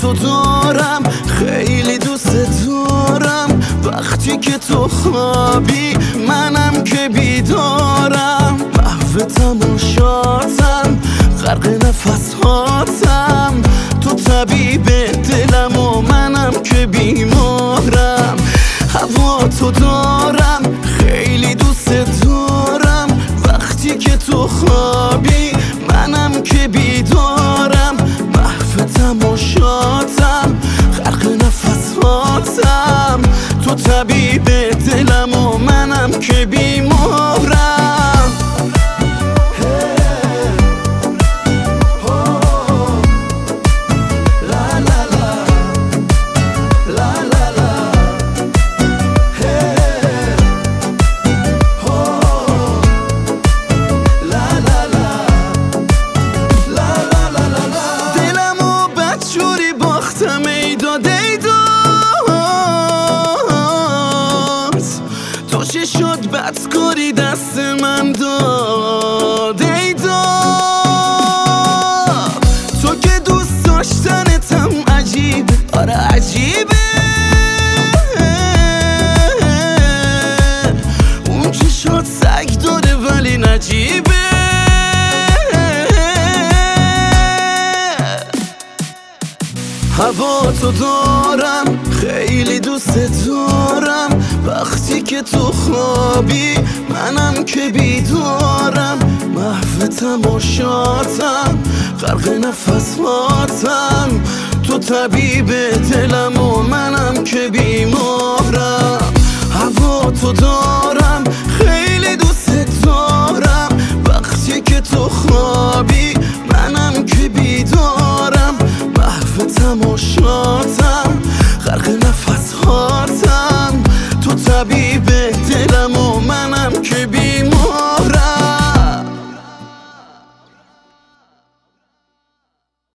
تو دارم، خیلی دوست دارم. وقتی که تو خوابی منم که بیدارم، محو تماشاتم، غرق نفساتم. تو طبیب دلم و منم که بیمارم. هوا تو دارم، خیلی دوست دارم. وقتی که تو خوابی منم که بیدارم، محو تماشاتم، غرق نفساتم. تو طبیب دلم و منم که بیمارم. تو چه شد بدکاری دست من داد ای داد. تو که دوست داشتنتم عجیبه، آره عجیبه. اون که شد سگ داره ولی نجیبه. هوا تو دارم، خیلی دوست دارم. وقتی که تو خوابی منم که بیدارم، محو تماشاتم، غرق نفساتم. تو طبیب دلم و منم که بیمارم. هوا تو دارم،